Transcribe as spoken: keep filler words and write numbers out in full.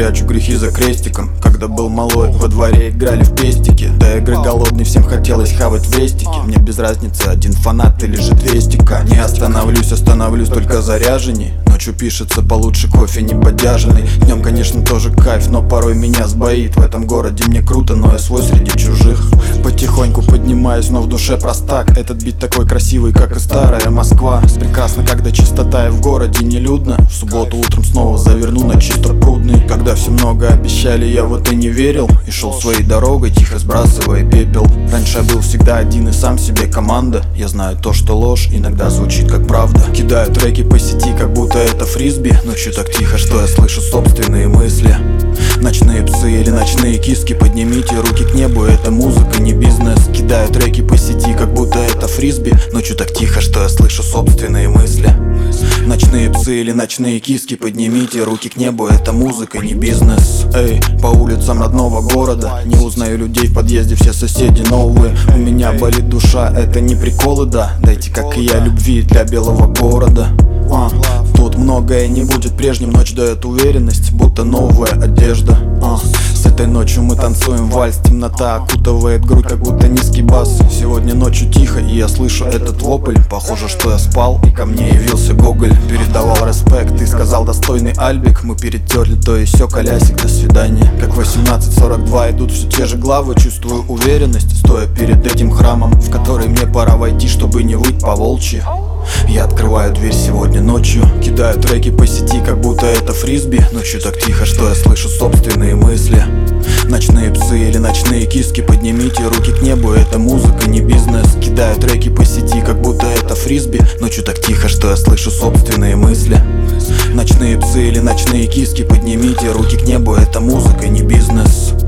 прячу грехи за крестиком. Когда был малой, во дворе играли в пестики. До игры голодный, всем хотелось хавать вестики. Мне без разницы, один фанат или же двестика. Не остановлюсь, остановлюсь только заряженней. Ночью пишется получше кофе не бодяженный. Днем, конечно, тоже кайф, но порой меня сбоит. В этом городе мне круто, но я свой среди чужих. Потихоньку поднимаюсь, но в душе простак. Этот бит такой красивый, как и старая Москва. Прекрасно, когда чистота и в городе не людно. В субботу утром снова заверну на чисто прудный. Когда все много обещали, я вот и не верил. И шел своей дорогой, тихо сбрасывая пепел. Раньше я был всегда один и сам себе команда. Я знаю то, что ложь иногда звучит как правда. Кидаю треки по сети, как будто это фрисби. Ночью так тихо, что я слышу собственные мысли. Ночные псы или ночные киски, поднимите руки к небу, это музыка, не бизнес. Кидаю треки по сети, как будто это фрисби. Ночью так тихо, что я слышу собственные мысли. Ночные псы или ночные киски, поднимите руки к небу, это музыка, не бизнес. Эй, по улицам родного города не узнаю людей в подъезде, все соседи новые. У меня болит душа, это не приколы, да. Дайте, как и я, любви для белого города. а, Тут многое не будет прежним, ночь дает уверенность, будто новая одежда. а, С этой ночью мы танцуем вальс, темнота окутывает грудь, как будто низкий бас. Сегодня ночью тихо, и я слышу этот вопль. Похоже, что я спал, и ко мне явился Гоголь. Передавал респект, ты сказал достойный Альбик. Мы перетерли то и сё, колясик, до свидания. Как восемнадцать сорок два идут все те же главы. Чувствую уверенность, стоя перед этим храмом, в который мне пора войти, чтобы не выть по-волчьи. Я открываю дверь сегодня ночью, кидаю треки по сети, как будто это фрисби. Ночью так тихо, что я слышу собственные мысли. Ночные псы или ночные киски, поднимите руки к небу, это музыка, не бизнес. Кидаю треки по сети, как будто это фрисби. Ночью так тихо, что я слышу собственные мысли. Ночные псы или ночные киски, поднимите руки к небу, это музыка, не бизнес.